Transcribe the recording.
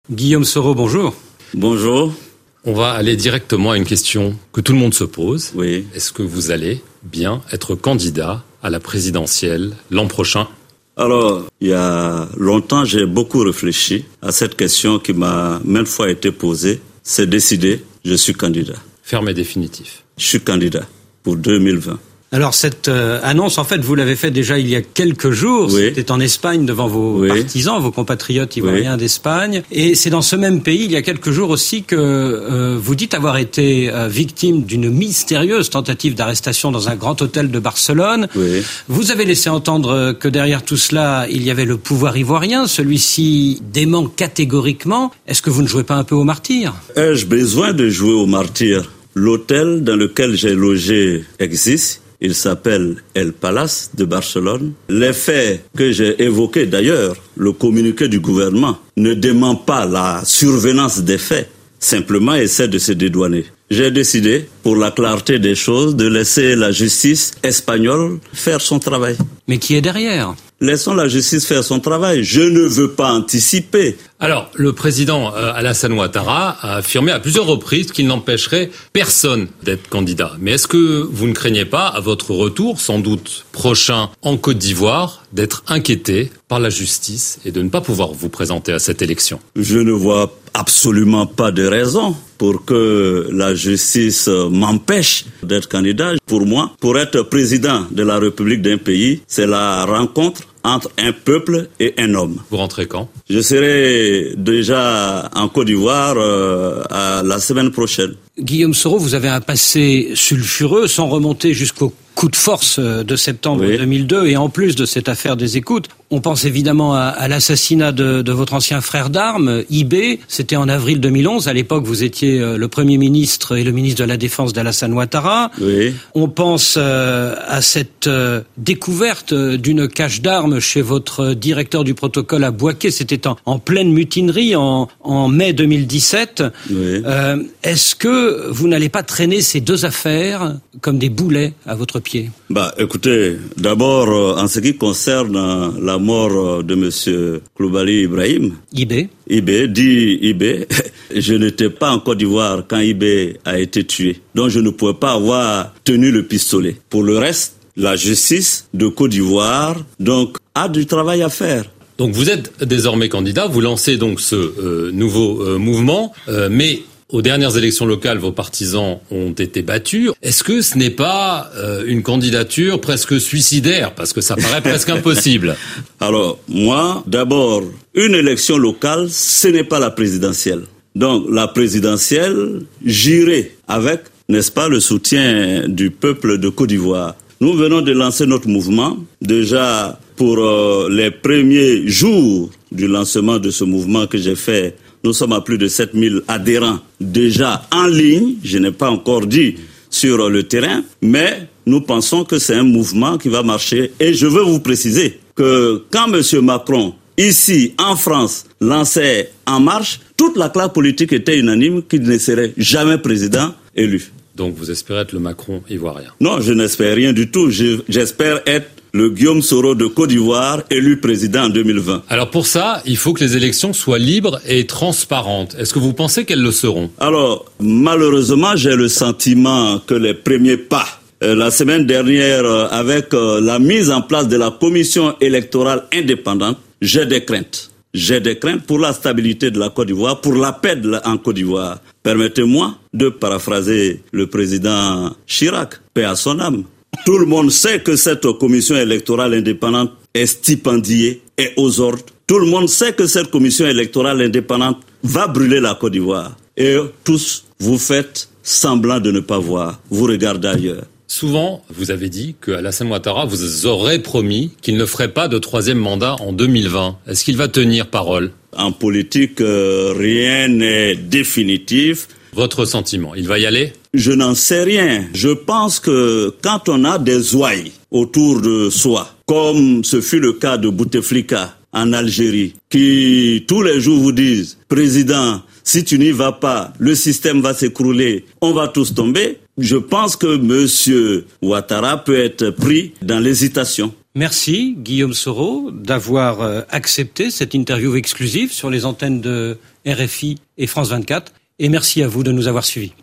Guillaume Soro, bonjour. Bonjour. On va aller directement à une question que tout le monde se pose. Oui. Est-ce que vous allez bien être candidat à la présidentielle l'an prochain ? Alors, il y a longtemps, j'ai beaucoup réfléchi à cette question qui m'a maintes fois été posée. C'est décidé, je suis candidat. Ferme et définitif. Je suis candidat pour 2020. Alors cette annonce, en fait, vous l'avez fait déjà il y a quelques jours. Oui. C'était en Espagne devant vos partisans, vos compatriotes ivoiriens d'Espagne. Et c'est dans ce même pays, il y a quelques jours aussi, que vous dites avoir été victime d'une mystérieuse tentative d'arrestation dans un grand hôtel de Barcelone. Oui. Vous avez laissé entendre que derrière tout cela, il y avait le pouvoir ivoirien. Celui-ci dément catégoriquement. Est-ce que vous ne jouez pas un peu au martyr ? Ai-je besoin de jouer au martyr ? L'hôtel dans lequel j'ai logé existe. Il s'appelle El Palace de Barcelone. Les faits que j'ai évoqués, d'ailleurs, le communiqué du gouvernement ne dément pas la survenance des faits, simplement essaie de se dédouaner. J'ai décidé, pour la clarté des choses, de laisser la justice espagnole faire son travail. Mais qui est derrière ? Laissons la justice faire son travail. Je ne veux pas anticiper. Alors, le président Alassane Ouattara a affirmé à plusieurs reprises qu'il n'empêcherait personne d'être candidat. Mais est-ce que vous ne craignez pas, à votre retour, sans doute prochain en Côte d'Ivoire, d'être inquiété par la justice et de ne pas pouvoir vous présenter à cette élection ? Je ne vois absolument pas de raison pour que la justice m'empêche d'être candidat. Pour moi, pour être président de la République d'un pays, c'est la rencontre entre un peuple et un homme. Vous rentrez quand ? Je serai déjà en Côte d'Ivoire à la semaine prochaine. Guillaume Soro, vous avez un passé sulfureux, sans remonter jusqu'au coup de force de septembre 2002, et en plus de cette affaire des écoutes, on pense évidemment à l'assassinat de votre ancien frère d'armes, Ibé. C'était en avril 2011. À l'époque, vous étiez le Premier ministre et le ministre de la Défense d'Alassane Ouattara. Oui. On pense à cette découverte d'une cache d'armes chez votre directeur du protocole à Bouaké. C'était en pleine mutinerie en mai 2017. Oui. Est-ce que vous n'allez pas traîner ces deux affaires comme des boulets à votre pied ? Écoutez, d'abord, en ce qui concerne la mort de monsieur Koulibaly Ibrahim. Ibé, je n'étais pas en Côte d'Ivoire quand Ibé a été tué. Donc je ne pouvais pas avoir tenu le pistolet. Pour le reste, la justice de Côte d'Ivoire a du travail à faire. Donc vous êtes désormais candidat, vous lancez donc ce nouveau mouvement, mais aux dernières élections locales, vos partisans ont été battus. Est-ce que ce n'est pas une candidature presque suicidaire ? Parce que ça paraît presque impossible. Alors, moi, d'abord, une élection locale, ce n'est pas la présidentielle. Donc, la présidentielle, j'irai avec, n'est-ce pas, le soutien du peuple de Côte d'Ivoire. Nous venons de lancer notre mouvement. Déjà, pour les premiers jours du lancement de ce mouvement que j'ai fait, nous sommes à plus de 7000 adhérents déjà en ligne. Je n'ai pas encore dit sur le terrain, mais nous pensons que c'est un mouvement qui va marcher. Et je veux vous préciser que quand M. Macron, ici en France, lançait En Marche, toute la classe politique était unanime qu'il ne serait jamais président élu. Donc vous espérez être le Macron ivoirien ? Non, je n'espère rien du tout. J'espère être le Guillaume Soro de Côte d'Ivoire, élu président en 2020. Alors pour ça, il faut que les élections soient libres et transparentes. Est-ce que vous pensez qu'elles le seront ? Alors, malheureusement, j'ai le sentiment que les premiers pas, la semaine dernière, avec la mise en place de la commission électorale indépendante, j'ai des craintes. J'ai des craintes pour la stabilité de la Côte d'Ivoire, pour la paix en Côte d'Ivoire. Permettez-moi de paraphraser le président Chirac, paix à son âme. Tout le monde sait que cette commission électorale indépendante est stipendiée et aux ordres. Tout le monde sait que cette commission électorale indépendante va brûler la Côte d'Ivoire. Et tous, vous faites semblant de ne pas voir. Vous regardez ailleurs. Souvent, vous avez dit qu'Alassane Ouattara vous aurait promis qu'il ne ferait pas de troisième mandat en 2020. Est-ce qu'il va tenir parole ? En politique, rien n'est définitif. Votre sentiment, il va y aller ? Je n'en sais rien. Je pense que quand on a des ouailles autour de soi, comme ce fut le cas de Bouteflika en Algérie, qui tous les jours vous disent « Président, si tu n'y vas pas, le système va s'écrouler, on va tous tomber », je pense que M. Ouattara peut être pris dans l'hésitation. Merci Guillaume Soro d'avoir accepté cette interview exclusive sur les antennes de RFI et France 24. Et merci à vous de nous avoir suivis.